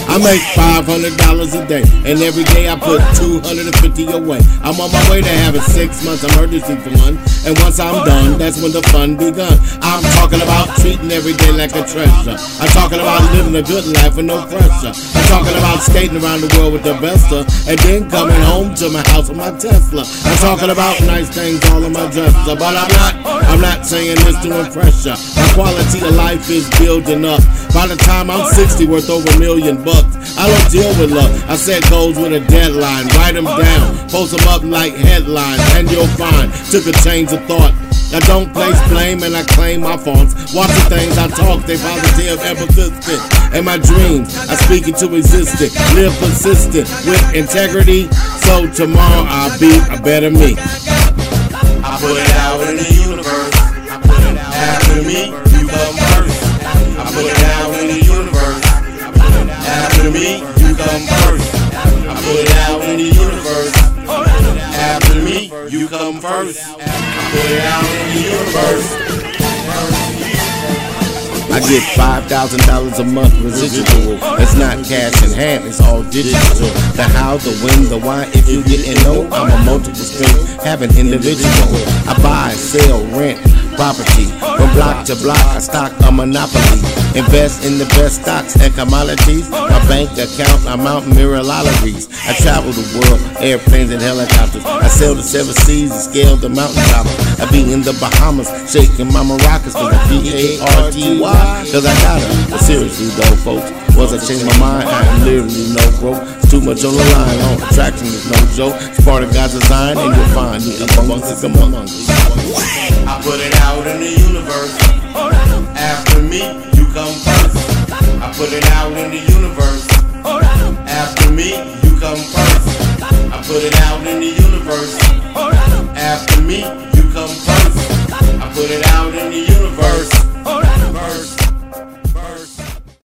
I make $500 a day, and every day I put 250 away. I'm on my way to having 6 months emergency fund, and once I'm done, that's when the fun begun. I'm talking about treating every day like a treasure. I'm talking about living a good life with no pressure. I'm talking about skating around the world with the best of, and then coming home to my house with my Tesla. I'm talking about nice things all in my dresser, but I'm not saying this to impress ya. My quality of life is building up. By the time I'm 60, worth over $1 million. I don't deal with luck. I set goals with a deadline. Write them down, post them up like headlines, and you'll find. Took a change of thought. I don't place blame and I claim my faults. Watch the things I talk, they positive and persistent. And my dreams, I speak into existence. Live persistent with integrity, so tomorrow I'll be a better me. I put it out in the universe. After me, you come first. I put it out in the universe. After me, you come first. I put it out in the universe. After me, you come first. I put it out in the universe. I get $5,000 a month residual. It's not cash in hand, it's all digital. The how, the when, the why, if you didn't know, I'm a multiple stream, have an individual. I buy, sell, rent property. From block to block, I stock a monopoly. Invest in the best stocks and commodities. My bank account, I mount mirrorologies. I travel the world, airplanes and helicopters. I sail the 7 seas and scale the mountaintops. I be in the Bahamas, shaking my maracas with a B-A-R-T-Y. Cause I gotta, but seriously though, folks, once I change my mind, I am literally no broke. It's too much on the line, on attraction is no joke. It's part of God's design, and you'll find me among us. I put it out in the universe. After me, you come first. I put it out in the universe. After me, you come first. I put it out in the universe. After me, you come first. I put it out in the universe.